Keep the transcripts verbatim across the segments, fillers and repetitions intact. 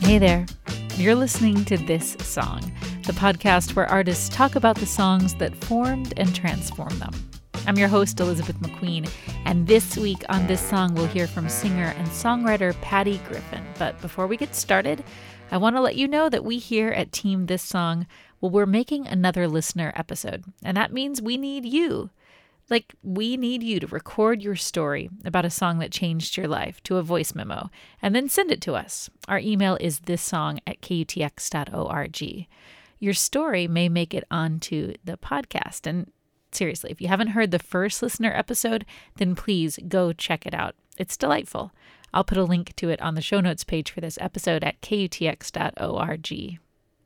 Hey there. You're listening to This Song, the podcast where artists talk about the songs that formed and transformed them. I'm your host, Elizabeth McQueen, and this week on This Song, we'll hear from singer and songwriter Patty Griffin. But before we get started, I want to let you know that we here at Team This Song, well, we're making another listener episode, and that means we need you. Like, we need you to record your story about a song that changed your life to a voice memo, and then send it to us. Our email is thissong at kutx dot org. Your story may make it onto the podcast, and seriously, if you haven't heard the first listener episode, then please go check it out. It's delightful. I'll put a link to it on the show notes page for this episode at kutx dot org.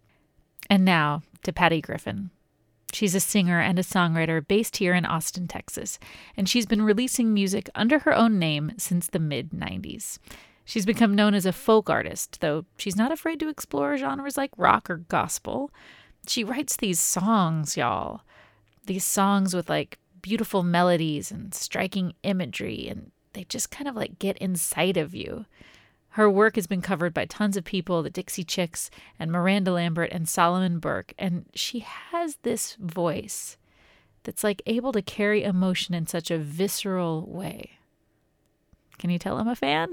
And now to Patty Griffin. She's a singer and a songwriter based here in Austin, Texas, and she's been releasing music under her own name since the mid nineties. She's become known as a folk artist, though she's not afraid to explore genres like rock or gospel. She writes these songs, y'all. These songs with like beautiful melodies and striking imagery, and they just kind of like get inside of you. Her work has been covered by tons of people, the Dixie Chicks and Miranda Lambert and Solomon Burke, and she has this voice that's like able to carry emotion in such a visceral way. Can you tell I'm a fan?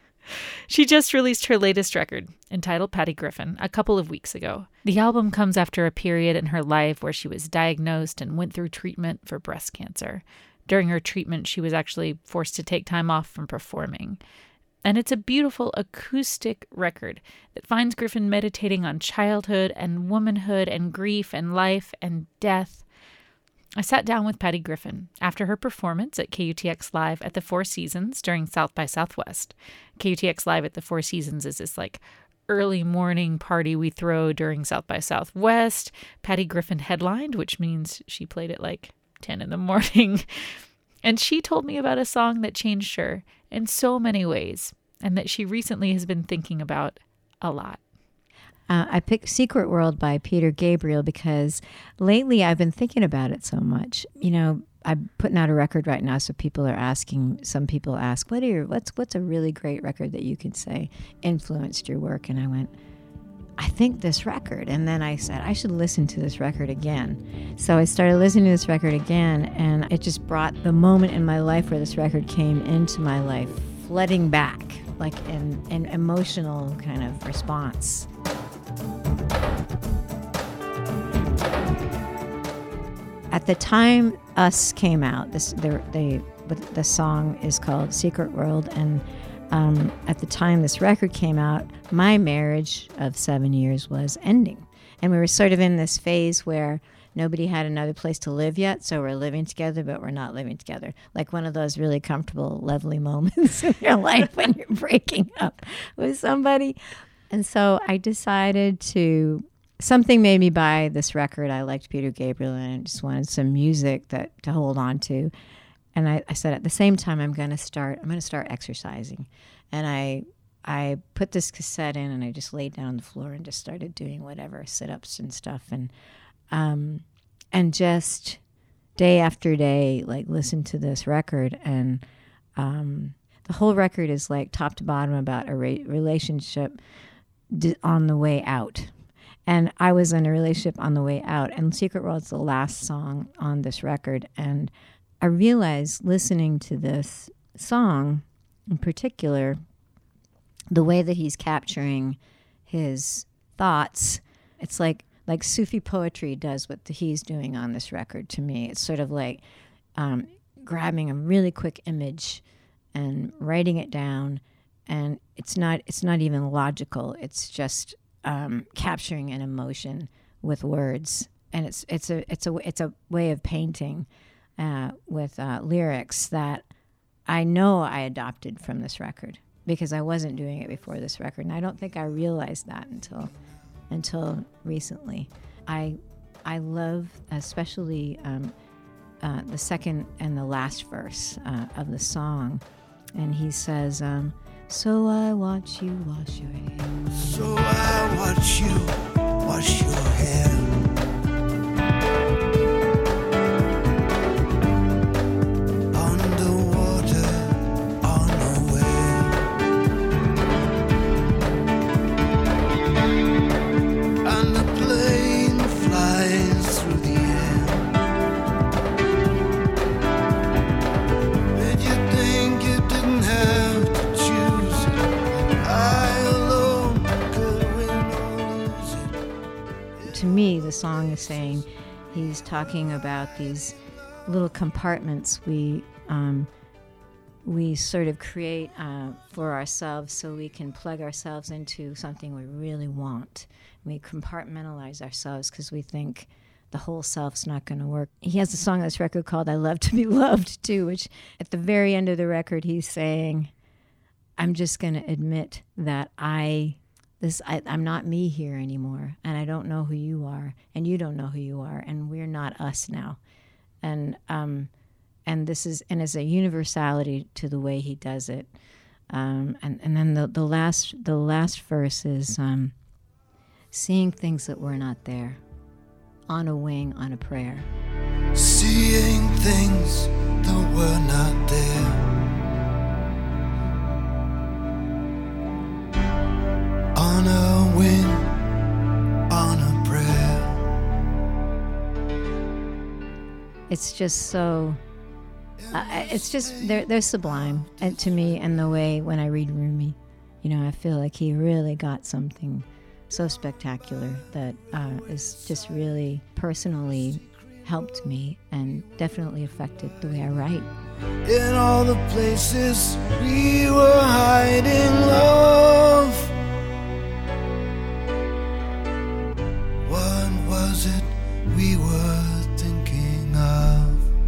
She just released her latest record, entitled Patty Griffin, a couple of weeks ago. The album comes after a period in her life where she was diagnosed and went through treatment for breast cancer. During her treatment, she was actually forced to take time off from performing. And it's a beautiful acoustic record that finds Griffin meditating on childhood and womanhood and grief and life and death. I sat down with Patty Griffin after her performance at K U T X Live at the Four Seasons during South by Southwest. K U T X Live at the Four Seasons is this like early morning party we throw during South by Southwest. Patty Griffin headlined, which means she played at like ten in the morning. And she told me about a song that changed her in so many ways, and that she recently has been thinking about a lot. Uh, I picked Secret World by Peter Gabriel because lately I've been thinking about it so much. You know, I'm putting out a record right now, so people are asking, some people ask, what are your, what's, what's a really great record that you could say influenced your work? And I went, I think this record. And then I said, I should listen to this record again. So I started listening to this record again, and it just brought the moment in my life where this record came into my life, flooding back, like an, an emotional kind of response. At the time Us came out, this the, the, the song is called Secret World, and Um, at the time this record came out, my marriage of seven years was ending. And we were sort of in this phase where nobody had another place to live yet, so we're living together, but we're not living together. Like one of those really comfortable, lovely moments in your life when you're breaking up with somebody. And so I decided to, something made me buy this record. I liked Peter Gabriel, and I just wanted some music that to hold on to. And I, I said, at the same time, I'm going to start. I'm going to start exercising, and I, I put this cassette in, and I just laid down on the floor and just started doing whatever sit-ups and stuff, and, um, and just day after day, like listen to this record, and um, the whole record is like top to bottom about a re- relationship d- on the way out. And I was in a relationship on the way out, and Secret World's the last song on this record, and I realized listening to this song in particular, the way that he's capturing his thoughts, it's like like Sufi poetry does what he's doing on this record to me. It's sort of like um, grabbing a really quick image and writing it down, and it's not it's not even logical. It's just um, capturing an emotion with words, and it's it's a it's a it's a way of painting. Uh, with uh, lyrics that I know I adopted from this record because I wasn't doing it before this record, and I don't think I realized that until until recently. I I love especially um, uh, the second and the last verse uh, of the song, and he says, um, "So I watch you wash your hair. So I watch you wash your hair." song is saying, he's talking about these little compartments we um, we sort of create uh, for ourselves so we can plug ourselves into something we really want. We compartmentalize ourselves because we think the whole self's not going to work. He has a song on this record called I Love to Be Loved, too, which at the very end of the record, he's saying, I'm just going to admit that I, this, I, I'm not me here anymore, and I don't know who you are, and you don't know who you are, and we're not us now. And um, and this is, and there's a universality to the way he does it. Um, and, and then the, the last the last verse is um, seeing things that were not there, on a wing, on a prayer. Seeing things that were not there, on a wing, on a prayer. It's just so, uh, it's just, they're, they're sublime and to me, and the way when I read Rumi, you know, I feel like he really got something so spectacular that uh, is just really personally helped me and definitely affected the way I write. In all the places we were hiding love, what was it we were thinking of?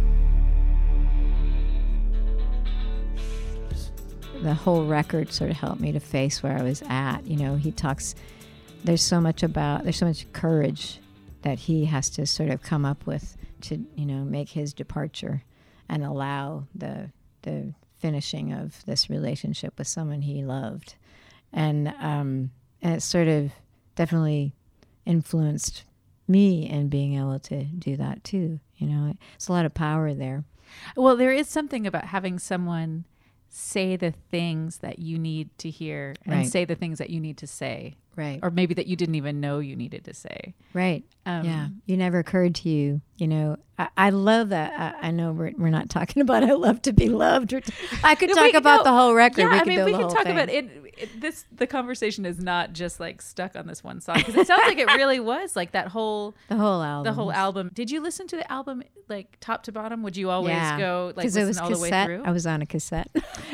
The whole record sort of helped me to face where I was at. You know, he talks, there's so much about, there's so much courage that he has to sort of come up with to, you know, make his departure and allow the the finishing of this relationship with someone he loved. And, um, and it sort of definitely influenced me in being able to do that too. You know, it's a lot of power there. Well, there is something about having someone say the things that you need to hear and Right. say the things that you need to say. Right. Or maybe that you didn't even know you needed to say. Right. Um, yeah. You never occurred to you, you know. I, I love that. I, I know we're, we're not talking about I love to be loved. Or t- I could talk We- about no, the whole record. Yeah, we I could mean, do we the can whole talk thing. about it, it. This the conversation is not just like stuck on this one song, because it sounds like it really was like that whole The whole album. the whole album. Did you listen to the album like top to bottom? Would you always Yeah. go like 'Cause listen it was all cassette. the way through? I was on a cassette.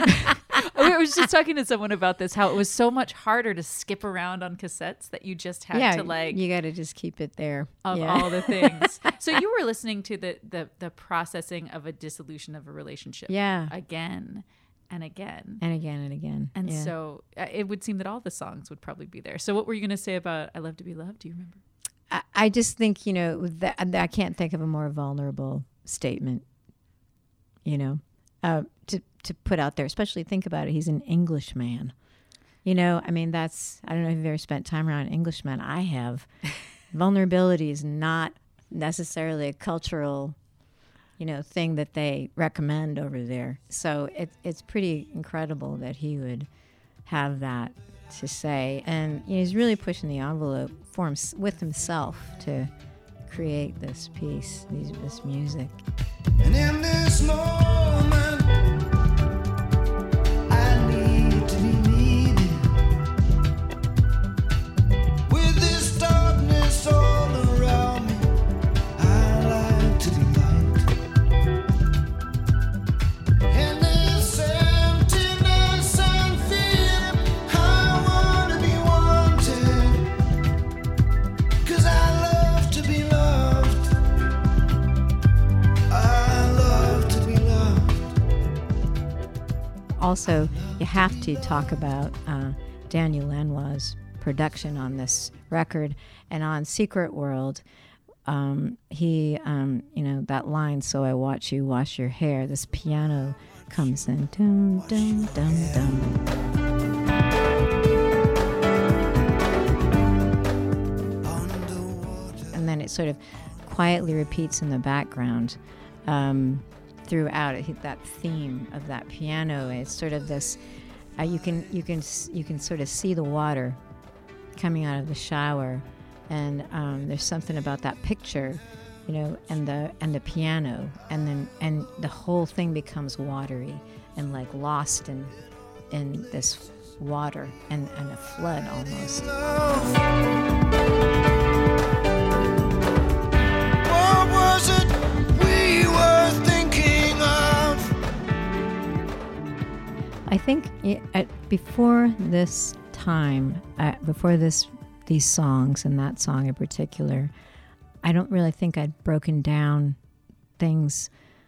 I was just talking to someone about this, how it was so much harder to skip around on cassettes that you just had yeah. to like you got to just keep it there. of yeah. all the things. So you were listening to the, the the processing of a dissolution of a relationship Yeah. again and again. And again and again. And yeah. so uh, it would seem that all the songs would probably be there. So what were you going to say about I Love to Be Loved? Do you remember? I, I just think, you know, that, I can't think of a more vulnerable statement, you know, uh, to, to put out there, especially think about it. He's an Englishman. You know, I mean, that's, I don't know if you've ever spent time around Englishmen. I have. Vulnerability is not necessarily a cultural, you know, thing that they recommend over there. So it, it's pretty incredible that he would have that to say. And you know, he's really pushing the envelope for him, with himself to create this piece, these, this music. And in this moment, I need to be needed. With this darkness all around me, I like to be liked. In this emptiness and fear, I wanna be wanted. 'Cause I love to be loved. I love to be loved. Also, you have to talk about uh, Daniel Lanois' production on this record, and on Secret World. Um, he, um, you know, that line, so I watch you wash your hair, this piano comes in, dum, dum, dum, dum. And then it sort of quietly repeats in the background um, throughout it, that theme of that piano. It's sort of this, uh, you can, you can, you can sort of see the water coming out of the shower. And um, there's something about that picture, you know, and the and the piano, and then and the whole thing becomes watery and like lost in in this water and, and a flood almost. I think it, at, before this time, uh, before this these songs and that song in particular, I don't really think I'd broken down things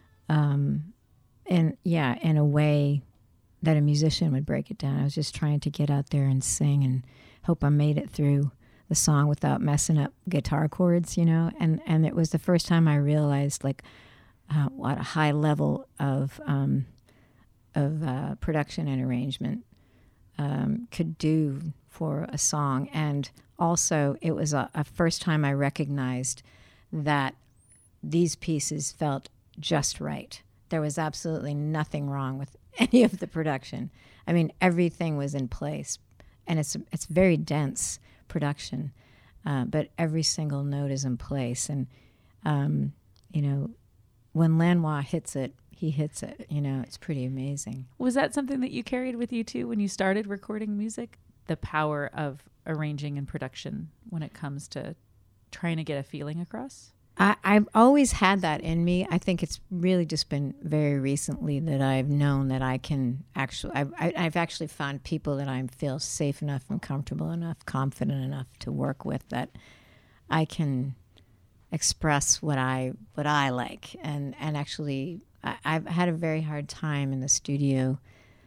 um, in yeah in a way that a musician would break it down. I was just trying to get out there and sing and hope I made it through the song without messing up guitar chords, you know. And and it was the first time I realized like uh, what a high level of um, of uh, production and arrangement um, could do for a song. And also, it was a, a first time I recognized that these pieces felt just right. There was absolutely nothing wrong with any of the production. I mean, everything was in place, and it's it's very dense production, uh, but every single note is in place. And um, you know, when Lanois hits it, he hits it. You know, it's pretty amazing. Was that something that you carried with you too when you started recording music? The power of arranging and production when it comes to trying to get a feeling across? I, I've always had that in me. I think it's really just been very recently that I've known that I can actually, I've, I, I've actually found people that I feel safe enough and comfortable enough, confident enough to work with, that I can express what I what I like. And, and actually, I, I've had a very hard time in the studio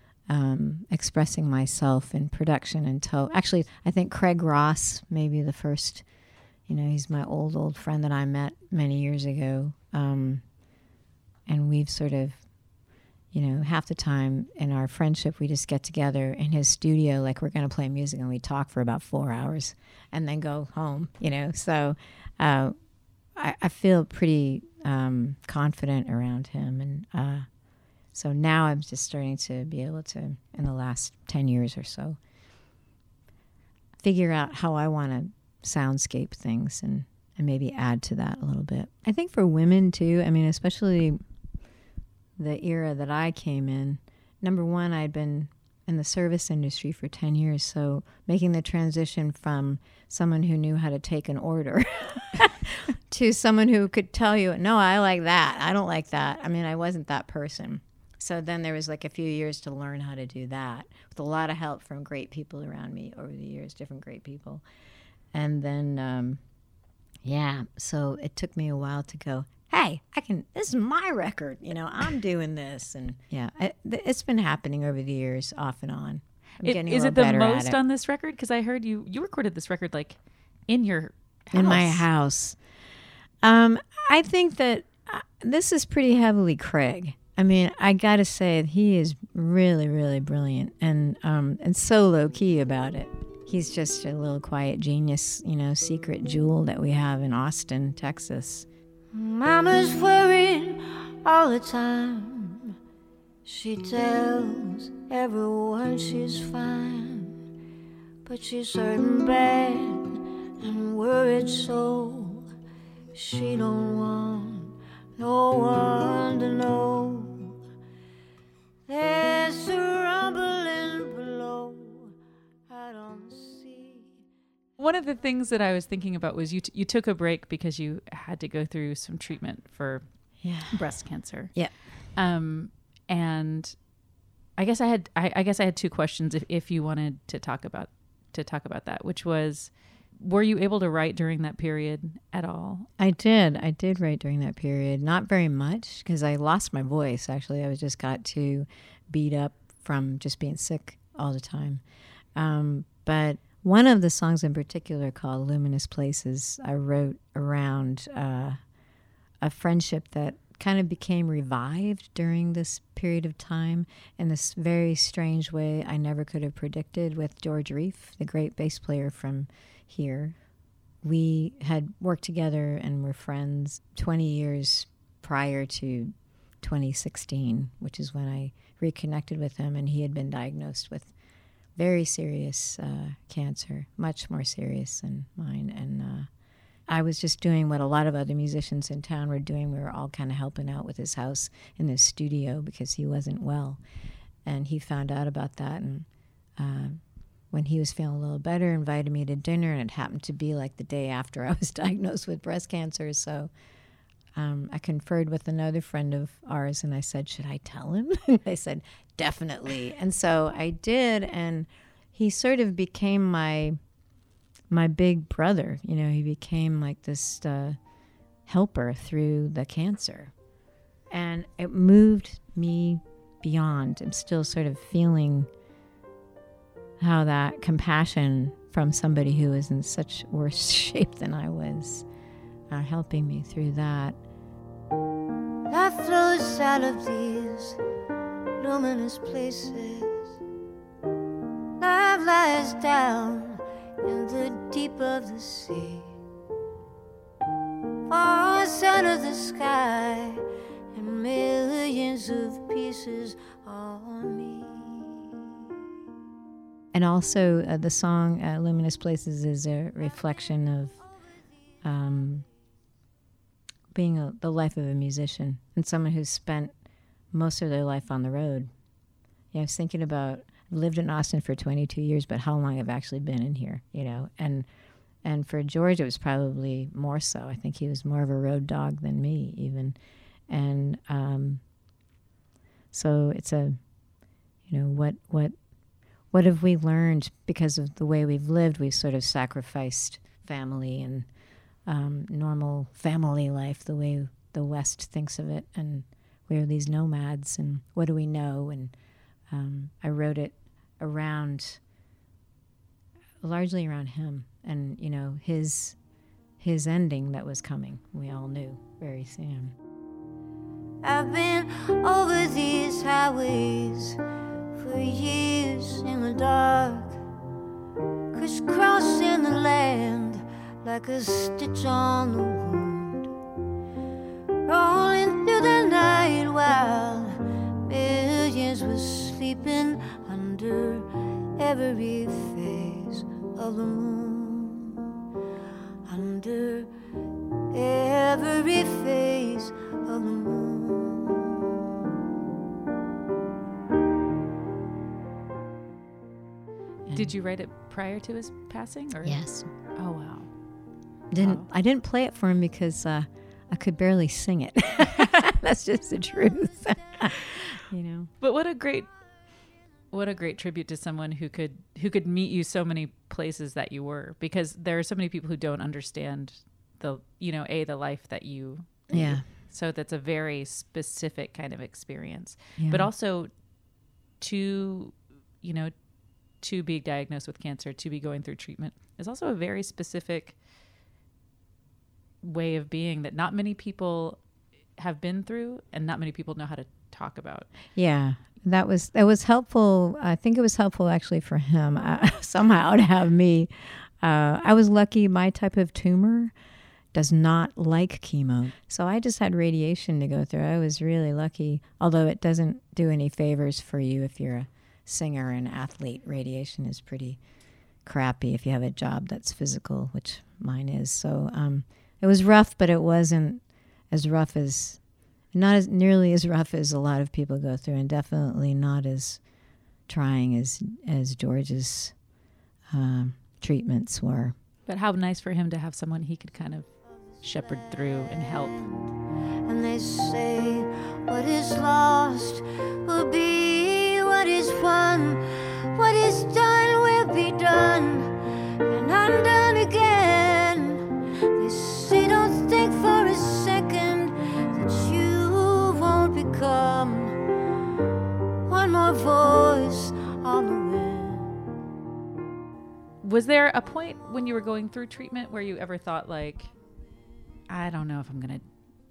um, expressing myself in production until, actually, I think Craig Ross, maybe the first. You know, he's my old, old friend that I met many years ago. Um, and we've sort of, you know, half the time in our friendship, we just get together in his studio, like we're going to play music, and we talk for about four hours and then go home, you know. So uh, I, I feel pretty um, confident around him. And uh, so now I'm just starting to be able to, in the last ten years or so, figure out how I want to soundscape things and, and maybe add to that a little bit. I think for women too, I mean, especially the era that I came in, number one, I'd been in the service industry for ten years, so making the transition from someone who knew how to take an order to someone who could tell you, no, I like that, I don't like that. I mean, I wasn't that person. So then there was like a few years to learn how to do that with a lot of help from great people around me over the years, different great people. And then, um, yeah, so it took me a while to go, hey, I can, this is my record, you know, I'm doing this. And yeah, it, it's been happening over the years off and on. I'm It, getting a is little it the better at most it. on this record? Because I heard you, you recorded this record like in your house. In my house. Um, I think that uh, this is pretty heavily Craig. I mean, I got to say, he is really, really brilliant and um, and so low-key about it. He's just a little quiet genius, you know, secret jewel that we have in Austin, Texas. Mama's worried all the time. She tells everyone she's fine, but she's hurting bad and worried so she don't want no one to know. There's a rumbling below. I don't see. One of the things that I was thinking about was you t- you took a break because you had to go through some treatment for Yeah. breast cancer. Yeah. Um, and I guess I had I, I guess I had two questions if, if you wanted to talk about to talk about that, which was, were you able to write during that period at all? I did. I did write during that period. Not very much because I lost my voice, actually. I was just got too beat up from just being sick all the time. Um, but one of the songs in particular, called Luminous Places, I wrote around uh, a friendship that kind of became revived during this period of time in this very strange way I never could have predicted, with George Reef, the great bass player from here. We had worked together and were friends twenty years prior to twenty sixteen, which is when I reconnected with him, and he had been diagnosed with very serious uh, cancer, much more serious than mine. And uh, I was just doing what a lot of other musicians in town were doing. We were all kind of helping out with his house in his studio because he wasn't well. And he found out about that, and uh, when he was feeling a little better, invited me to dinner, and it happened to be like the day after I was diagnosed with breast cancer. So um, I conferred with another friend of ours, and I said, should I tell him? And they said, definitely. And so I did, and he sort of became my my big brother. You know, he became like this uh, helper through the cancer. And it moved me beyond. I'm still sort of feeling how that compassion from somebody who was in such worse shape than I was, uh, helping me through that. Life flows out of these luminous places. Life lies down in the deep of the sea. Falls out of the sky and millions of pieces on me. And also uh, the song uh, Luminous Places is a reflection of um, being a, the life of a musician and someone who's spent most of their life on the road. Yeah, I was thinking about, I've lived in Austin for twenty-two years, but how long I've actually been in here, you know. And and for George, it was probably more so. I think he was more of a road dog than me, even. And um, so it's a, you know, what what... What have we learned because of the way we've lived? We've sort of sacrificed family and um, normal family life, the way the West thinks of it. And we're these nomads, and what do we know? And um, I wrote it around, largely around him and, you know, his his ending that was coming. We all knew very soon. I've been over these highways for years in the dark, crisscrossing the land like a stitch on the wound, rolling through the night while millions were sleeping under every phase of the moon, under every phase of the moon. Did you write it prior to his passing? Or? Yes. Oh, wow. Didn't Wow. I didn't play it for him because uh, I could barely sing it. That's just the truth. You know. But what a great, what a great tribute to someone who could who could meet you so many places that you were, because there are so many people who don't understand the, you know, a the life that you. Yeah. So that's a very specific kind of experience, Yeah. but also to, you know, to be diagnosed with cancer, to be going through treatment is also a very specific way of being that not many people have been through and not many people know how to talk about. Yeah, that was that was helpful. I think it was helpful actually for him uh, somehow to have me. Uh, I was lucky. My type of tumor does not like chemo, so I just had radiation to go through. I was really lucky, although it doesn't do any favors for you if you're a singer and athlete. Radiation is pretty crappy if you have a job that's physical, which mine is. So um, it was rough, but it wasn't as rough as, not as nearly as rough as a lot of people go through, and definitely not as trying as as George's um, treatments were. But how nice for him to have someone he could kind of shepherd through and help. And they say what is lost will be what is won, what is done will be done and undone again. They say don't think for a second that you won't become one more voice on the wind. Was there a point when you were going through treatment where you ever thought, like, I don't know if I'm going to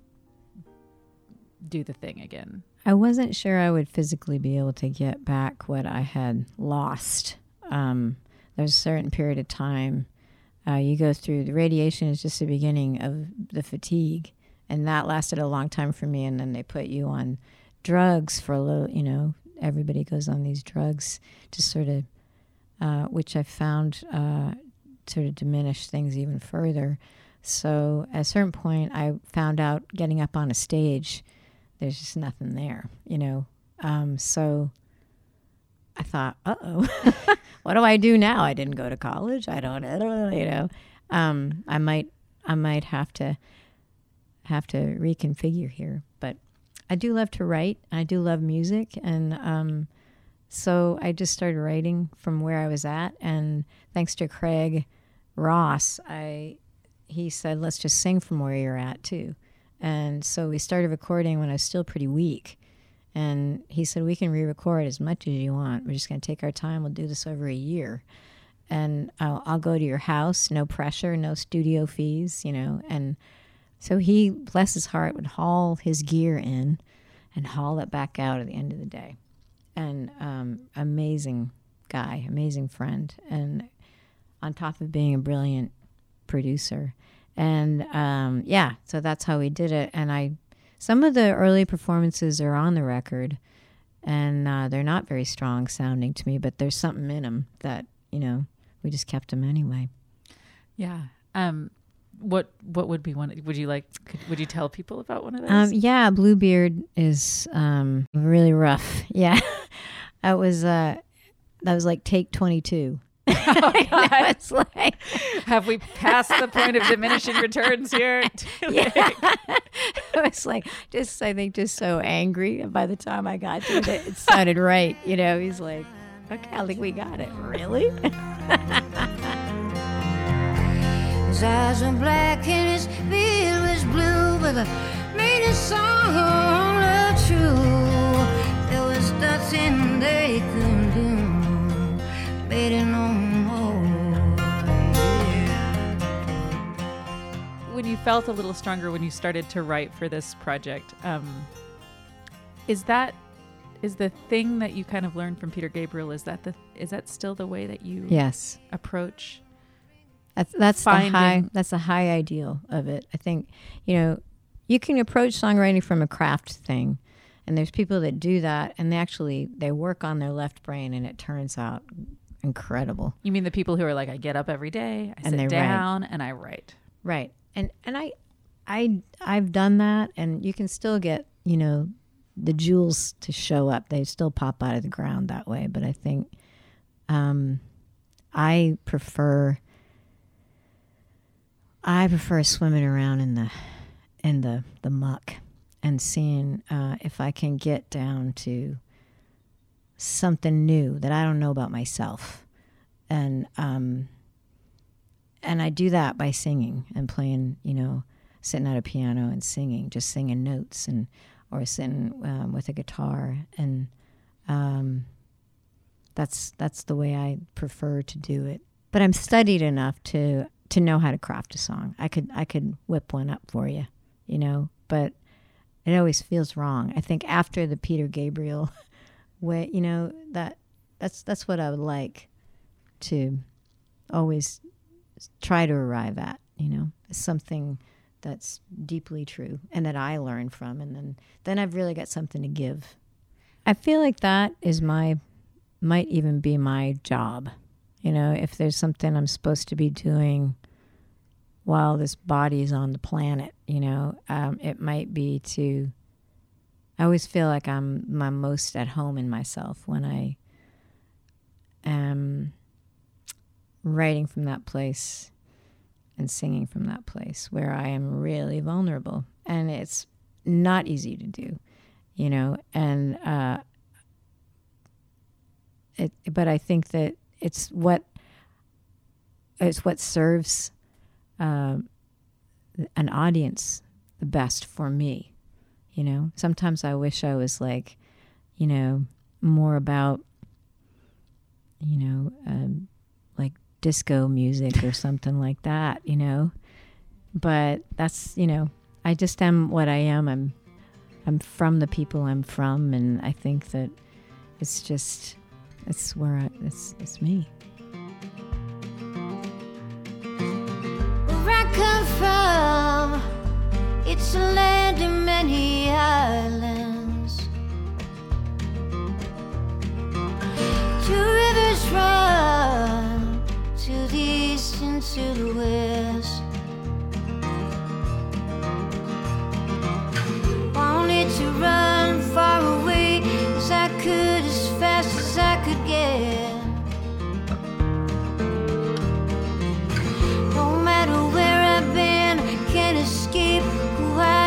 do the thing again? I wasn't sure I would physically be able to get back what I had lost. Um, there's a certain period of time uh, you go through. The radiation is just the beginning of the fatigue, and that lasted a long time for me. And then they put you on drugs for a little, you know, everybody goes on these drugs to sort of, uh, which I found uh, sort of diminish things even further. So at a certain point, I found out getting up on a stage, there's just nothing there, you know. Um, so I thought, uh-oh, what do I do now? I didn't go to college. I don't, I don't know, you know. Um, I might, I might have to have to reconfigure here. But I do love to write. I do love music. And um, so I just started writing from where I was at. And thanks to Craig Ross, I he said, let's just sing from where you're at, too. And so we started recording when I was still pretty weak. And he said, we can re-record as much as you want. We're just going to take our time. We'll do this over a year. And I'll, I'll go to your house, no pressure, no studio fees, you know. And so he, bless his heart, would haul his gear in and haul it back out at the end of the day. And um, amazing guy, amazing friend. And on top of being a brilliant producer. And um, yeah, so that's how we did it. And I, some of the early performances are on the record, and uh, they're not very strong sounding to me, but there's something in them that, you know, we just kept them anyway. Yeah. Um, what what would be one? Would you like? Could, would you tell people about one of those? Um, yeah, Bluebeard is um, really rough. Yeah, that was uh, that was like take twenty-two. Oh, God. It's like, have we passed the point of diminishing returns here? Yeah. It was like just I think just so angry. And by the time I got to it, it sounded right. You know, he's like, okay, I think we got it. Really? His eyes were black and his beard was blue, but I made a song of true. There was nothing they couldn't do, made it no more. Yeah. When you felt a little stronger when you started to write for this project, um, is that is the thing that you kind of learned from Peter Gabriel? Is that the is that still the way that you Yes. approach? That's that's Finding- the high that's the high ideal of it. I think, you know, you can approach songwriting from a craft thing, and there's people that do that, and they actually they work on their left brain, and it turns out incredible. You mean the people who are like, I get up every day, I And sit they write. down, and I write. Right. And and I I I've done that, and you can still get, you know, the jewels to show up. They still pop out of the ground that way, but I think um I prefer I prefer swimming around in the in the, the muck and seeing uh, if I can get down to something new that I don't know about myself. And um, and I do that by singing and playing, you know, sitting at a piano and singing, just singing notes, and or sitting um, with a guitar. And um, that's that's the way I prefer to do it. But I'm studied enough to to know how to craft a song. I could I could whip one up for you, you know, but it always feels wrong. I think after the Peter Gabriel way, you know, that that's that's what I would like to always try to arrive at, you know, something that's deeply true and that I learn from, and then then I've really got something to give. I feel like that is my might even be my job. You know, if there's something I'm supposed to be doing while this body is on the planet, you know, um, it might be to, I always feel like I'm my most at home in myself when I am writing from that place and singing from that place where I am really vulnerable. And it's not easy to do, you know, and uh, it, but I think that it's what it's what serves uh, an audience the best for me. You know, sometimes I wish I was like, you know, more about, you know, um, like disco music or something like that. You know, but that's, you know, I just am what I am. I'm I'm from the people I'm from, and I think that it's just. It's where I, it's it's me. Where I come from, it's a land of many islands. Two rivers run to the east and to the west. Wanted to run far away as I could, as fast as I could get. No matter where I've been, I can't escape who I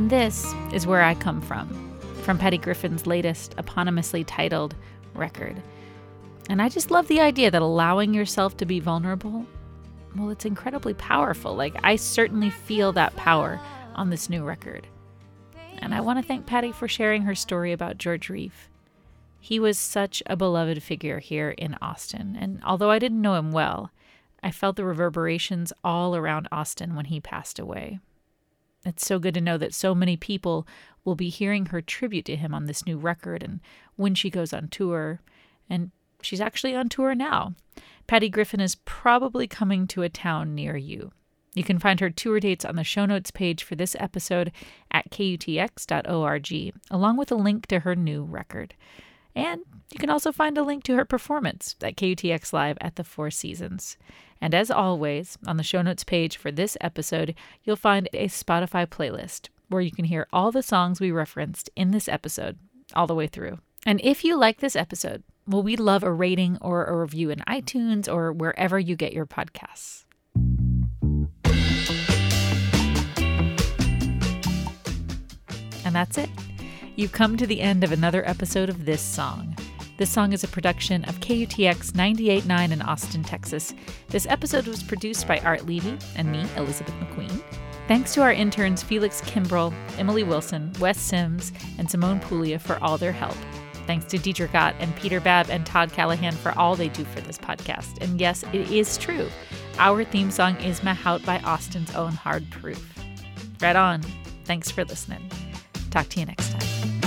And this is where I come from, from Patty Griffin's latest eponymously titled record. And I just love the idea that allowing yourself to be vulnerable, well, it's incredibly powerful. Like, I certainly feel that power on this new record. And I want to thank Patty for sharing her story about George Reif. He was such a beloved figure here in Austin, and although I didn't know him well, I felt the reverberations all around Austin when he passed away. It's so good to know that so many people will be hearing her tribute to him on this new record and when she goes on tour. And she's actually on tour now. Patty Griffin is probably coming to a town near you. You can find her tour dates on the show notes page for this episode at K U T X dot org, along with a link to her new record. And you can also find a link to her performance at K U T X Live at the Four Seasons. And as always, on the show notes page for this episode, you'll find a Spotify playlist where you can hear all the songs we referenced in this episode all the way through. And if you like this episode, well, we'd love a rating or a review in iTunes or wherever you get your podcasts. And that's it. You've come to the end of another episode of This Song. This Song is a production of K U T X ninety-eight point nine in Austin, Texas. This episode was produced by Art Levy and me, Elizabeth McQueen. Thanks to our interns Felix Kimbrell, Emily Wilson, Wes Sims, and Simone Puglia for all their help. Thanks to Deidre Gott and Peter Babb and Todd Callahan for all they do for this podcast. And yes, it is true. Our theme song is Mahout by Austin's own Hard Proof. Right on. Thanks for listening. Talk to you next time.